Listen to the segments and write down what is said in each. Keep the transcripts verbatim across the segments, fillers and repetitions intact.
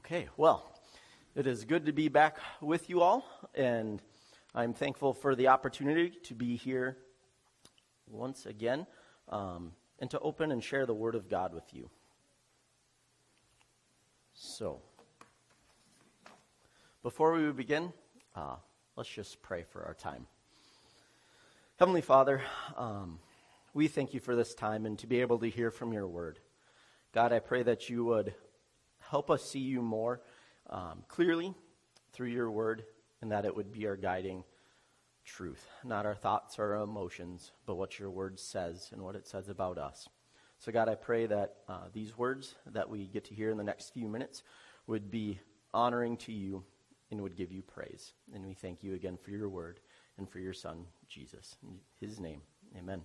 Okay, well, it is good to be back with you all, and I'm thankful for the opportunity to be here once again um, and to open and share the Word of God with you. So, before we begin, uh, let's just pray for our time. Heavenly Father, um, we thank you for this time and to be able to hear from your Word. God, I pray that you would help us see you more um, clearly through your word, and that it would be our guiding truth, not our thoughts or our emotions, but what your word says and what it says about us. So God, I pray that uh, these words that we get to hear in the next few minutes would be honoring to you and would give you praise. And we thank you again for your word and for your son, Jesus. In his name, amen.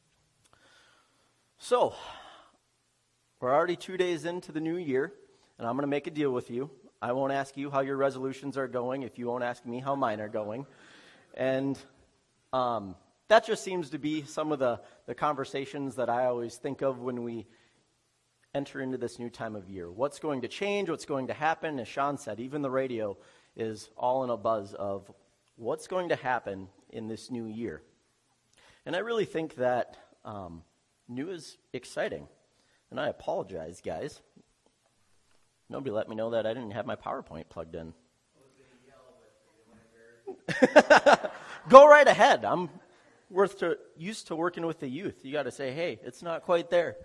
So, we're already two days into the new year. And I'm going to make a deal with you. I won't ask you how your resolutions are going if you won't ask me how mine are going. And um, that just seems to be some of the, the conversations that I always think of when we enter into this new time of year. What's going to change? What's going to happen? As Sean said, even the radio is all in a buzz of what's going to happen in this new year. And I really think that um, new is exciting. And I apologize, guys. Nobody let me know that I didn't have my PowerPoint plugged in. Go right ahead. I'm worth to, used to working with the youth. You got to say, hey, it's not quite there.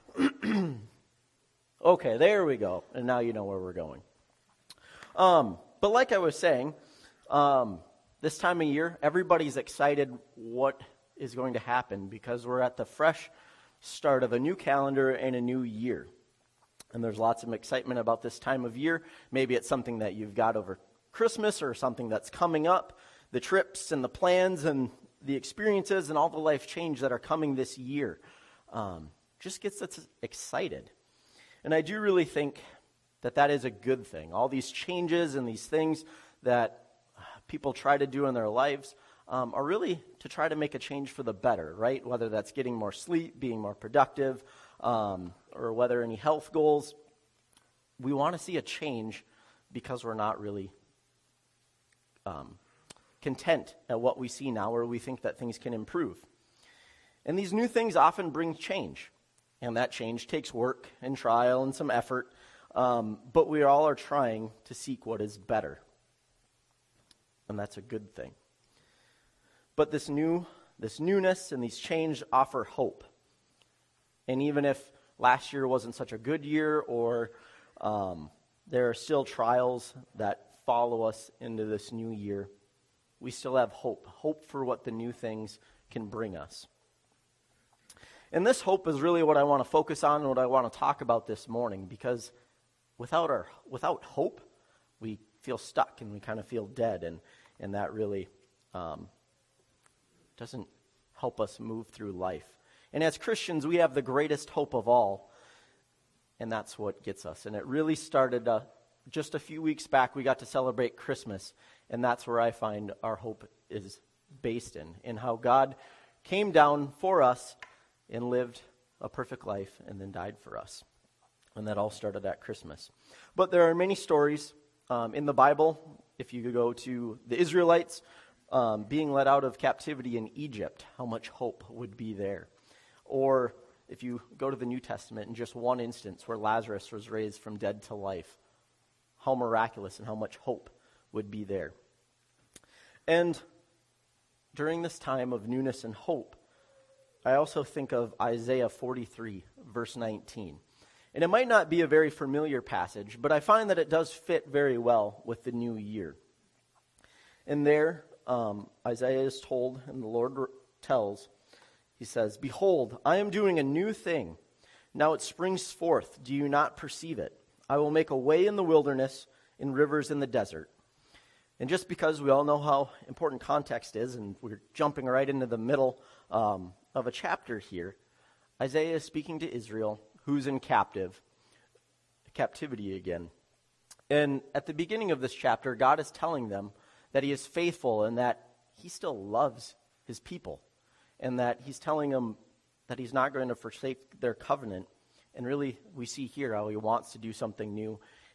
Okay, there we go. And now you know where we're going. Um, but like I was saying, um, this time of year, everybody's excited what is going to happen because we're at the fresh start of a new calendar and a new year. And there's lots of excitement about this time of year. Maybe it's something that you've got over Christmas or something that's coming up. The trips and the plans and the experiences and all the life change that are coming this year um, just gets us excited. And I do really think that that is a good thing. All these changes and these things that people try to do in their lives um, are really to try to make a change for the better, right? Whether that's getting more sleep, being more productive, Um, or whether any health goals, we want to see a change because we're not really um, content at what we see now, or we think that things can improve. And these new things often bring change, and that change takes work and trial and some effort, um, but we all are trying to seek what is better, and that's a good thing. But this new, this newness and these change offer hope. And even if last year wasn't such a good year, or um, there are still trials that follow us into this new year, we still have hope. Hope for what the new things can bring us. And this hope is really what I want to focus on and what I want to talk about this morning, because without our without hope, we feel stuck and we kind of feel dead, and, and that really um, doesn't help us move through life. And as Christians, we have the greatest hope of all, and that's what gets us. And it really started uh, just a few weeks back. We got to celebrate Christmas, and that's where I find our hope is based in, in how God came down for us and lived a perfect life and then died for us. And that all started at Christmas. But there are many stories um, in the Bible. If you go to the Israelites um, being led out of captivity in Egypt, how much hope would be there. Or if you go to the New Testament in just one instance where Lazarus was raised from dead to life, how miraculous and how much hope would be there. And during this time of newness and hope, I also think of Isaiah forty-three, verse nineteen. And it might not be a very familiar passage, but I find that it does fit very well with the new year. And there, um, Isaiah is told, and the Lord tells, he says, "Behold, I am doing a new thing. Now it springs forth. Do you not perceive it? I will make a way in the wilderness and rivers in the desert." And just because we all know how important context is, and we're jumping right into the middle um, of a chapter here, Isaiah is speaking to Israel, who's in captive, captivity again. And at the beginning of this chapter, God is telling them that he is faithful and that he still loves his people. And that he's telling them that he's not going to forsake their covenant. And really, we see here how he wants to do something new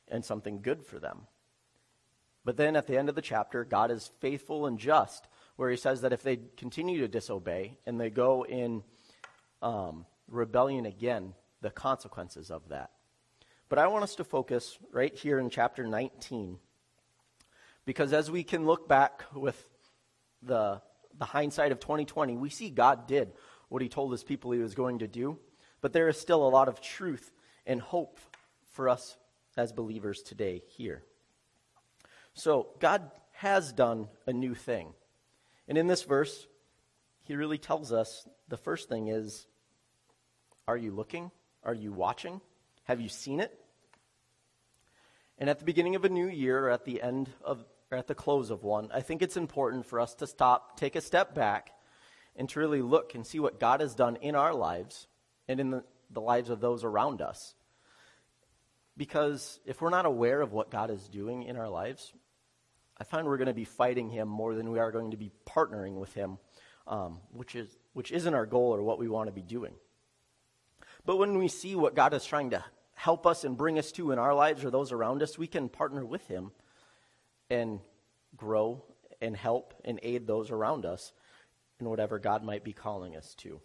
and something good for them. But then at the end of the chapter, God is faithful and just, where he says that if they continue to disobey and they go in um, rebellion again, the consequences of that. But I want us to focus right here in chapter nineteen, because as we can look back with the, the hindsight of twenty twenty, we see God did what he told his people he was going to do, but there is still a lot of truth and hope for us as believers today here. So God has done a new thing. And in this verse, he really tells us the first thing is, are you looking? Are you watching? Have you seen it? And at the beginning of a new year, or at the end of, or at the close of one, I think it's important for us to stop, take a step back, and to really look and see what God has done in our lives and in the, the lives of those around us. Because if we're not aware of what God is doing in our lives, I find we're going to be fighting him more than we are going to be partnering with him, um, which is which isn't our goal or what we want to be doing. But when we see what God is trying to help us and bring us to in our lives or those around us, we can partner with him and grow and help and aid those around us in whatever God might be calling us to.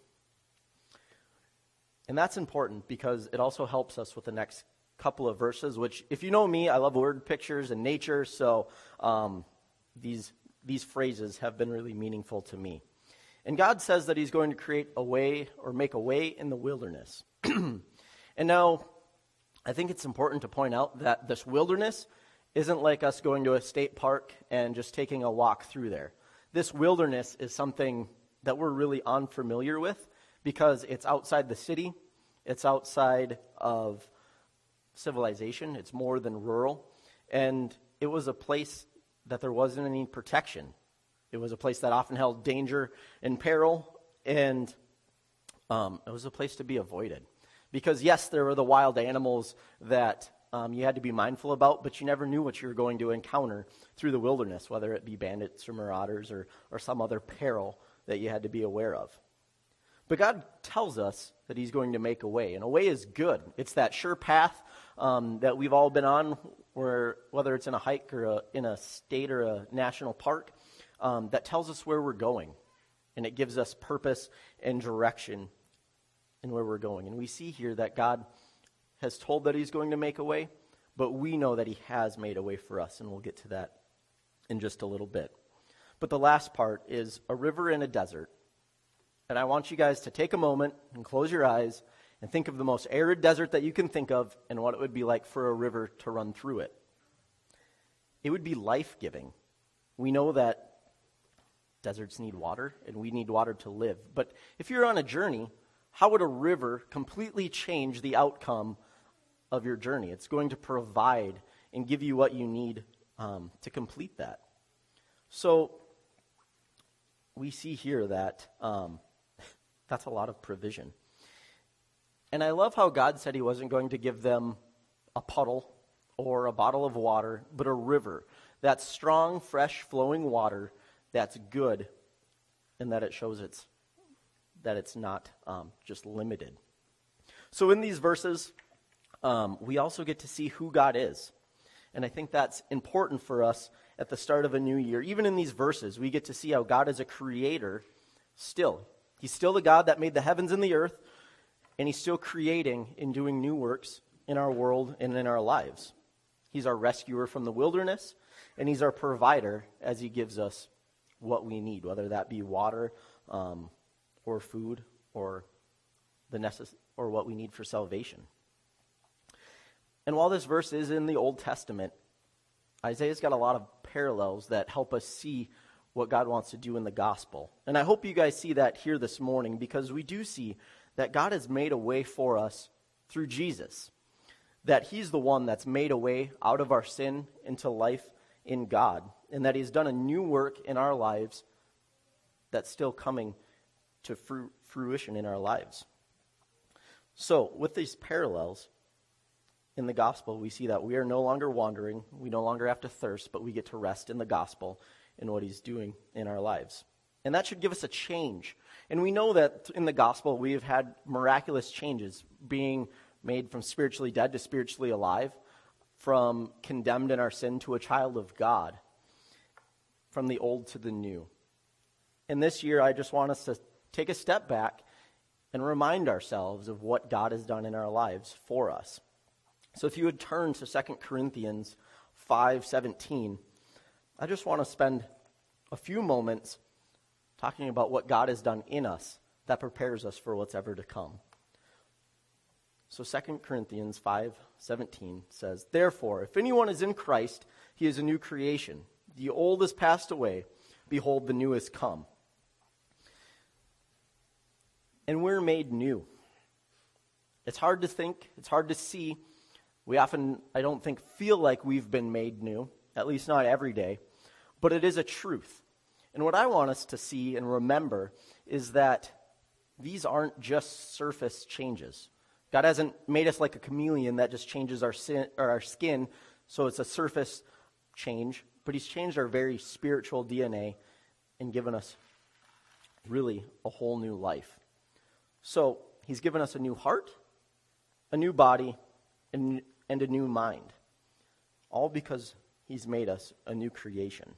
And that's important because it also helps us with the next couple of verses, which, if you know me, I love word pictures and nature, so um, these these phrases have been really meaningful to me. And God says that he's going to create a way or make a way in the wilderness. And now, I think it's important to point out that this wilderness isn't like us going to a state park and just taking a walk through there. This wilderness is something that we're really unfamiliar with because it's outside the city, it's outside of civilization, it's more than rural, and it was a place that there wasn't any protection. It was a place that often held danger and peril, and um, it was a place to be avoided. Because yes, there were the wild animals that um, you had to be mindful about, but you never knew what you were going to encounter through the wilderness, whether it be bandits or marauders or, or some other peril that you had to be aware of. But God tells us that he's going to make a way, and a way is good. It's that sure path um, that we've all been on, where whether it's in a hike or a, in a state or a national park, um, that tells us where we're going, and it gives us purpose and direction in where we're going. And we see here that God has told that he's going to make a way, but we know that he has made a way for us, and we'll get to that in just a little bit. But the last part is a river in a desert. And I want you guys to take a moment and close your eyes and think of the most arid desert that you can think of and what it would be like for a river to run through it. It would be life-giving. We know that deserts need water, and we need water to live. But if you're on a journey, how would a river completely change the outcome of your journey? It's going to provide and give you what you need um, to complete that. So we see here that um, that's a lot of provision. And I love how God said he wasn't going to give them a puddle or a bottle of water, but a river. That's strong, fresh, flowing water that's good, and that it shows it's that it's not um, just limited. So in these verses, um, we also get to see who God is. And I think that's important for us at the start of a new year. Even in these verses, we get to see how God is a creator still. He's still the God that made the heavens and the earth, and he's still creating and doing new works in our world and in our lives. He's our rescuer from the wilderness, and he's our provider as he gives us what we need, whether that be water um, or food or the necess- or what we need for salvation. And while this verse is in the Old Testament, Isaiah's got a lot of parallels that help us see what God wants to do in the gospel. And I hope you guys see that here this morning, because we do see that God has made a way for us through Jesus. That he's the one that's made a way out of our sin into life in God. And that he's done a new work in our lives that's still coming to fru- fruition in our lives. So, with these parallels in the gospel, we see that we are no longer wandering, we no longer have to thirst, but we get to rest in the gospel and what he's doing in our lives. And that should give us a change. And we know that in the gospel we have had miraculous changes, being made from spiritually dead to spiritually alive from condemned in our sin to a child of God, from the old to the new. And this year, I just want us to take a step back and remind ourselves of what God has done in our lives for us. So if you would turn to Second Corinthians five seventeen, I just want to spend a few moments talking about what God has done in us that prepares us for what's ever to come. So Second Corinthians five seventeen says, "Therefore, if anyone is in Christ, he is a new creation. The old has passed away. Behold, the new has come." And we're made new. It's hard to think. It's hard to see. We often, I don't think, feel like we've been made new, at least not every day. But it is a truth. And what I want us to see and remember is that these aren't just surface changes. God hasn't made us like a chameleon that just changes our sin, or our skin, so it's a surface change. But he's changed our very spiritual D N A and given us really a whole new life. So he's given us a new heart, a new body, and, and a new mind. All because he's made us a new creation.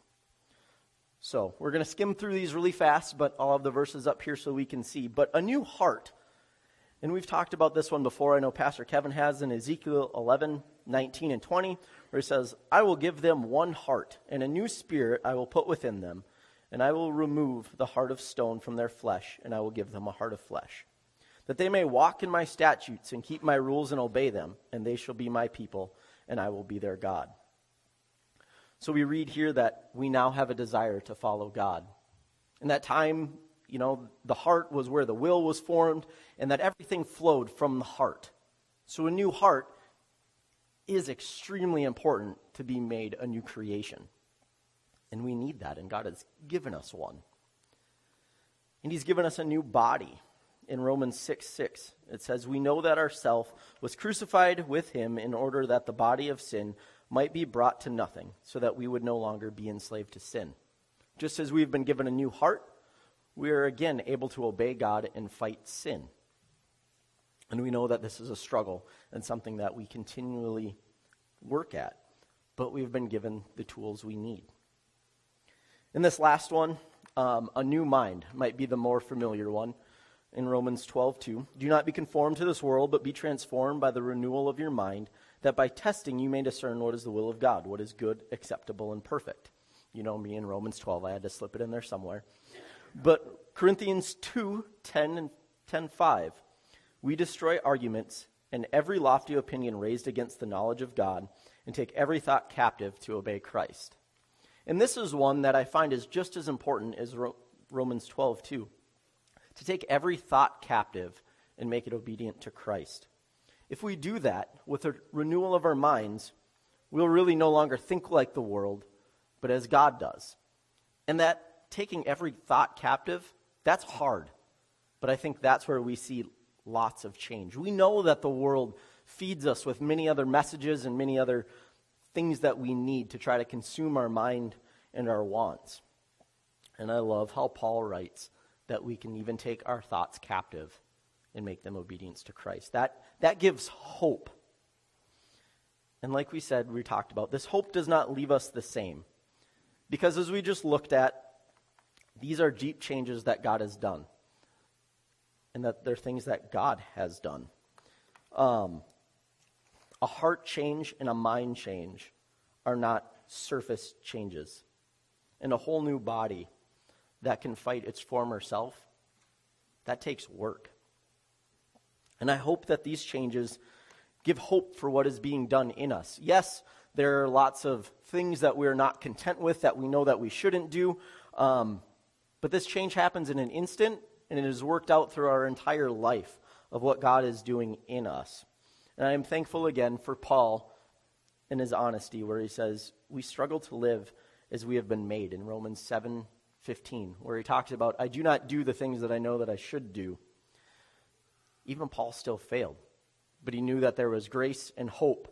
So we're going to skim through these really fast, but I'll have the verses up here so we can see. But a new heart. And we've talked about this one before. I know Pastor Kevin has in Ezekiel eleven, nineteen, and twenty, where he says, "I will give them one heart, and a new spirit I will put within them, and I will remove the heart of stone from their flesh, and I will give them a heart of flesh, that they may walk in my statutes and keep my rules and obey them, and they shall be my people, and I will be their God." So we read here that we now have a desire to follow God. In that time, you know, the heart was where the will was formed, and that everything flowed from the heart. So a new heart is extremely important to be made a new creation. And we need that, and God has given us one. And he's given us a new body. In Romans six six, it says, "We know that our self was crucified with him in order that the body of sin might be brought to nothing, so that we would no longer be enslaved to sin. Just as we've been given a new heart, we are again able to obey God and fight sin." And we know that this is a struggle and something that we continually work at, but we've been given the tools we need. In this last one, um, a new mind might be the more familiar one. In Romans twelve two, "Do not be conformed to this world, but be transformed by the renewal of your mind, that by testing you may discern what is the will of God, what is good, acceptable, and perfect." You know me in Romans twelve. I had to slip it in there somewhere. But Corinthians two ten and ten five, "We destroy arguments and every lofty opinion raised against the knowledge of God, and take every thought captive to obey Christ." And this is one that I find is just as important as Ro- Romans twelve two. To take every thought captive and make it obedient to Christ. If we do that with a renewal of our minds, we'll really no longer think like the world, but as God does. And that taking every thought captive, that's hard. But I think that's where we see lots of change. We know that the world feeds us with many other messages and many other things that we need to try to consume our mind and our wants. And I love how Paul writes that we can even take our thoughts captive and make them obedience to Christ. That, that gives hope. And like we said, we talked about, this hope does not leave us the same. Because as we just looked at, these are deep changes that God has done. And that they're things that God has done. Um, a heart change and a mind change are not surface changes. And a whole new body that can fight its former self, that takes work. And I hope that these changes give hope for what is being done in us. Yes, there are lots of things that we're not content with, that we know that we shouldn't do, um, but this change happens in an instant, and it is worked out through our entire life of what God is doing in us. And I am thankful again for Paul and his honesty, where he says, we struggle to live as we have been made, in Romans seven fifteen, where he talks about, I do not do the things that I know that I should do. Even Paul still failed, but he knew that there was grace and hope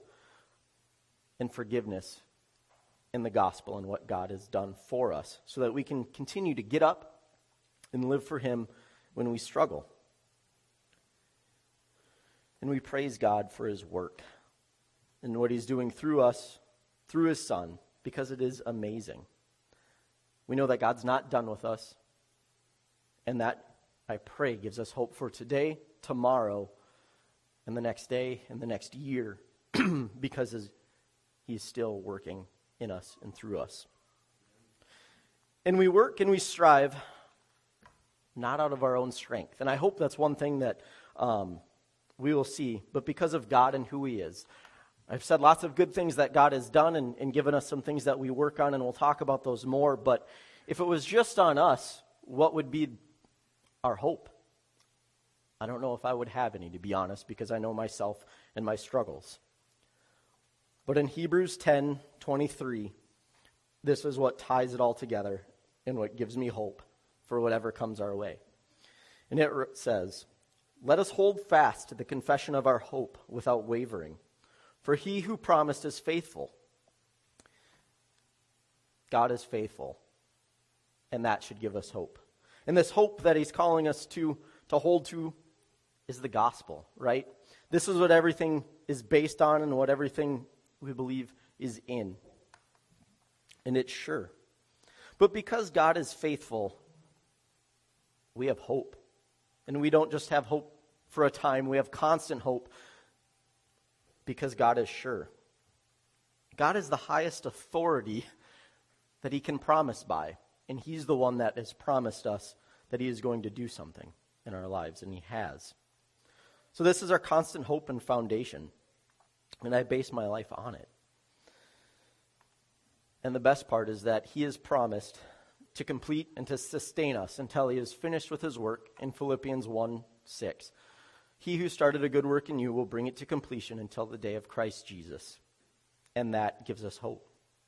and forgiveness in the gospel and what God has done for us, so that we can continue to get up and live for him when we struggle. And we praise God for his work. and what he's doing through us, through his Son, because it is amazing. We know that God's not done with us, and that, I pray, gives us hope for today, tomorrow, and the next day, and the next year, because he's still working in us and through us. And we work and we strive not out of our own strength. And I hope that's one thing that um, we will see, but because of God and who he is. I've said lots of good things that God has done and, and given us some things that we work on, and we'll talk about those more. But if it was just on us, what would be our hope? I don't know if I would have any, to be honest, because I know myself and my struggles. But in Hebrews ten twenty-three, this is what ties it all together and what gives me hope for whatever comes our way. And it says, "Let us hold fast to the confession of our hope without wavering. For he who promised is faithful." God is faithful, and that should give us hope. And this hope that he's calling us to, to hold to is the gospel, right? This is what everything is based on and what everything we believe is in. And it's sure. But because God is faithful, we have hope. And we don't just have hope for a time, we have constant hope because God is sure. God is the highest authority that he can promise by. And he's the one that has promised us that he is going to do something in our lives, and he has. So this is our constant hope and foundation, and I base my life on it. And the best part is that he has promised to complete and to sustain us until he is finished with his work in Philippians one six. He who started a good work in you will bring it to completion until the day of Christ Jesus. And that gives us hope.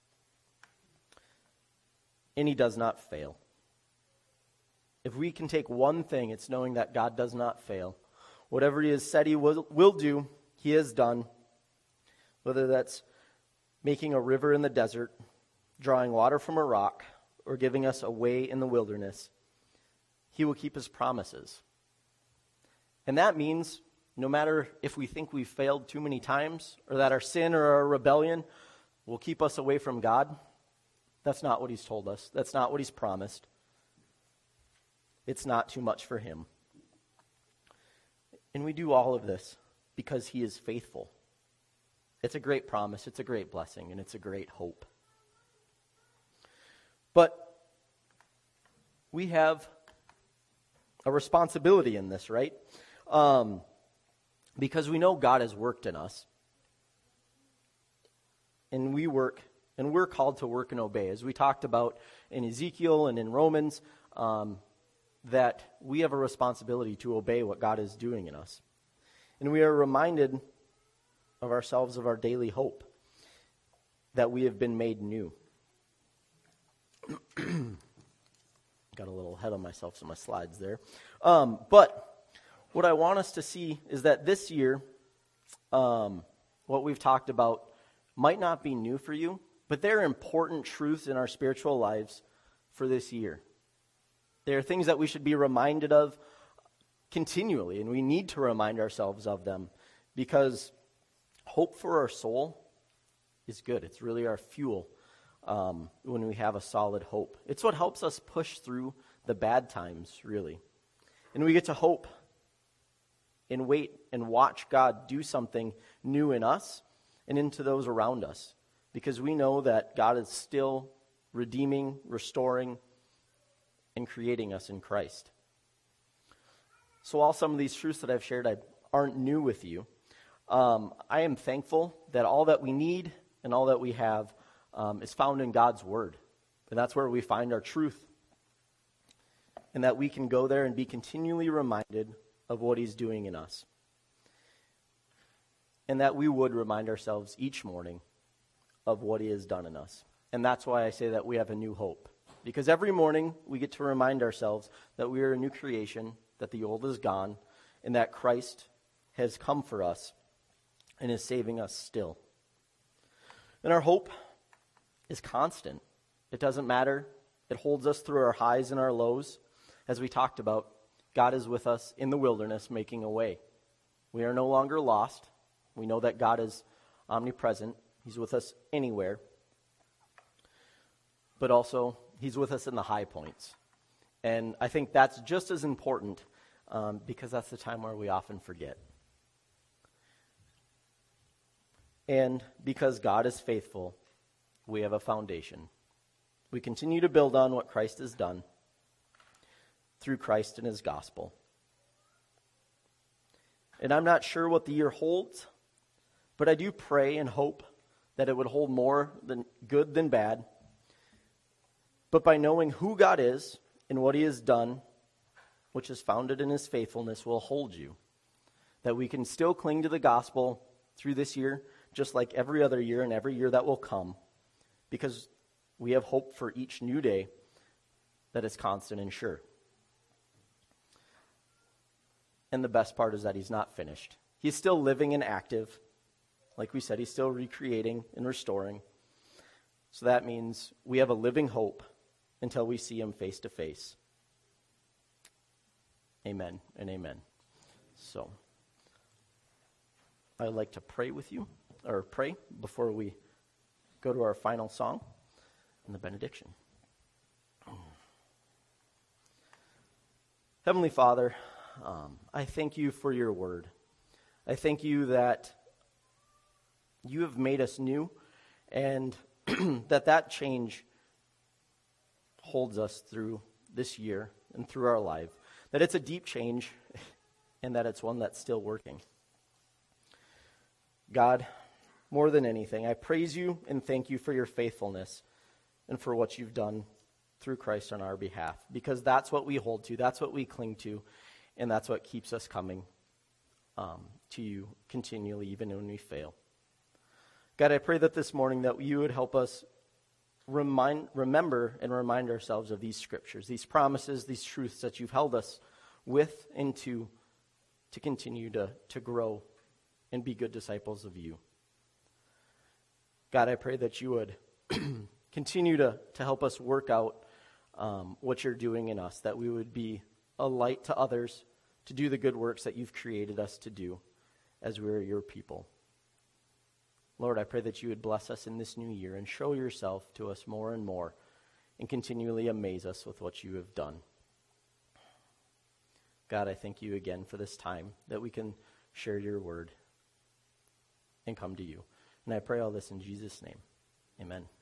And he does not fail. If we can take one thing, it's knowing that God does not fail. Whatever he has said he will, will do, he has done. Whether that's making a river in the desert, drawing water from a rock, or giving us a way in the wilderness, he will keep his promises. And that means no matter if we think we've failed too many times, or that our sin or our rebellion will keep us away from God, that's not what he's told us. That's not what he's promised. It's not too much for him. And we do all of this because he is faithful. It's a great promise, it's a great blessing, and it's a great hope. But we have a responsibility in this, right? Um, because we know God has worked in us. And we work, and we're called to work and obey. As we talked about in Ezekiel and in Romans, um, that we have a responsibility to obey what God is doing in us. And we are reminded of ourselves of our daily hope, that we have been made new. Got a little ahead of myself, so my slides there. Um, but what I want us to see is that this year, um, what we've talked about might not be new for you, but they're important truths in our spiritual lives for this year. They are things that we should be reminded of continually, and we need to remind ourselves of them because hope for our soul is good. It's really our fuel um, when we have a solid hope. It's what helps us push through the bad times, really. And we get to hope and wait and watch God do something new in us and into those around us, because we know that God is still redeeming, restoring, and creating us in Christ. So while some of these truths that I've shared aren't new with you, um, I am thankful that all that we need and all that we have um, is found in God's Word. And that's where we find our truth. And that we can go there and be continually reminded of what he's doing in us. And that we would remind ourselves each morning of what he has done in us. And that's why I say that we have a new hope. Because every morning we get to remind ourselves that we are a new creation, that the old is gone, and that Christ has come for us and is saving us still. And our hope is constant. It doesn't matter. It holds us through our highs and our lows. As we talked about, God is with us in the wilderness making a way. We are no longer lost. We know that God is omnipresent. He's with us anywhere. But also, he's with us in the high points. And I think that's just as important um, because that's the time where we often forget. And because God is faithful, we have a foundation. We continue to build on what Christ has done through Christ and his gospel. And I'm not sure what the year holds, but I do pray and hope that it would hold more than good than bad. But by knowing who God is and what he has done, which is founded in his faithfulness, will hold you. That we can still cling to the gospel through this year, just like every other year and every year that will come, because we have hope for each new day that is constant and sure. And the best part is that he's not finished. He's still living and active. Like we said, he's still recreating and restoring. So that means we have a living hope until we see him face to face. Amen and amen. So, I'd like to pray with you, or pray before we go to our final song and the benediction. Heavenly Father, um, I thank you for your word. I thank you that you have made us new, and that that change holds us through this year and through our life. That it's a deep change, and that it's one that's still working. God, more than anything, I praise you and thank you for your faithfulness and for what you've done through Christ on our behalf, because that's what we hold to, that's what we cling to, and that's what keeps us coming um, to you continually, even when we fail. God, I pray that this morning that you would help us remind, remember and remind ourselves of these scriptures, these promises, these truths that you've held us with and to, to continue to, to grow and be good disciples of you. God, I pray that you would continue to, to help us work out um, what you're doing in us, that we would be a light to others, to do the good works that you've created us to do as we're your people. Lord, I pray that you would bless us in this new year and show yourself to us more and more and continually amaze us with what you have done. God, I thank you again for this time that we can share your word and come to you. And I pray all this in Jesus' name. Amen.